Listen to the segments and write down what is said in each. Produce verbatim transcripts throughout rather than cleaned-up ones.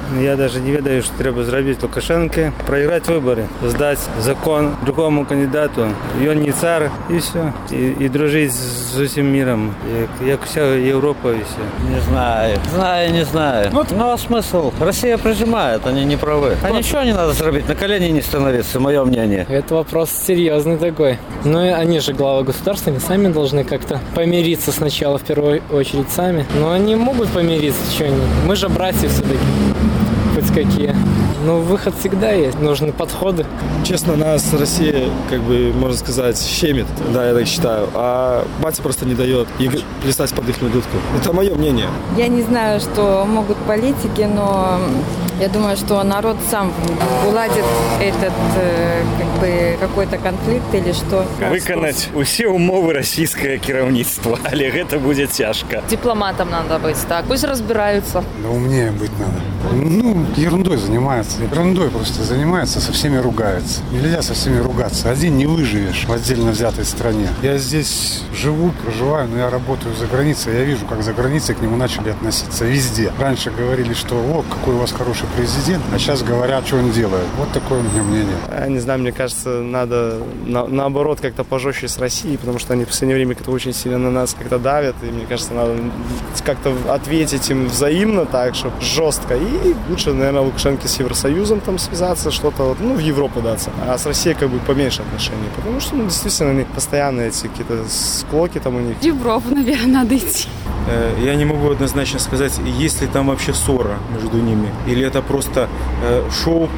Я даже не ведаю, що треба зробити Лукашенко. Проіграти вибори, здати закон другому кандидату. Він не цар, і все. І, і дружити з усім миром, як, як вся Європа і все. Не знаю. Знаю, не знаю. Ну, ну а смысл? Россия прижимает, они не правы. А ничего не надо сделать, на колени не становиться, мое мнение. Это вопрос серьезный такой. Но они же главы государства, они сами должны как-то помириться сначала, в первую очередь сами. Но они могут помириться, что они? Мы же братья все-таки, хоть какие. Но выход всегда есть, нужны подходы. Честно, нас Россия, как бы, можно сказать, щемит, да, я так считаю, а батя просто не дает игр плясать под их дудку. Это мое мнение. Я не знаю, что могут политики, но я думаю, что народ сам уладит этот как бы, какой-то конфликт или что. Виконати усі умови російського керівництва, але це буде тяжко. Дипломатом надо быть, так, пусть разбираются. Да умнее быть надо. Ну, ерундой занимается. Ерундой просто занимается, со всеми ругается. Нельзя со всеми ругаться. Один не выживешь в отдельно взятой стране. Я здесь живу, проживаю, но я работаю за границей. Я вижу, как за границей к нему начали относиться везде. Раньше говорили, что о, какой у вас хороший президент, а сейчас говорят, что он делает. Вот такое у меня мнение. Я не знаю, мне кажется, надо на, наоборот как-то пожестче с Россией, потому что они в последнее время как-то очень сильно на нас как-то давят, и мне кажется, надо как-то ответить им взаимно так, чтобы жестко. И лучше, наверное, Лукашенко с Евросоюзом там связаться, что-то, ну, в Европу даться, а с Россией как бы поменьше отношений, потому что, ну, действительно, они постоянно эти какие-то склоки там у них. В Европу, наверное, надо идти. Я не могу однозначно сказать, есть ли там вообще ссора между ними, или это просто шоу,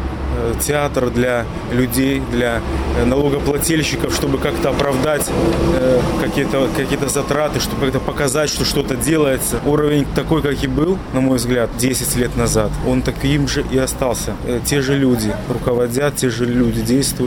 театр для людей, для налогоплательщиков, чтобы как-то оправдать какие-то, какие-то затраты, чтобы как-то показать, что что-то делается. Уровень такой, как и был, на мой взгляд, десять лет назад, он таким же и остался. Те же люди руководят, те же люди действуют.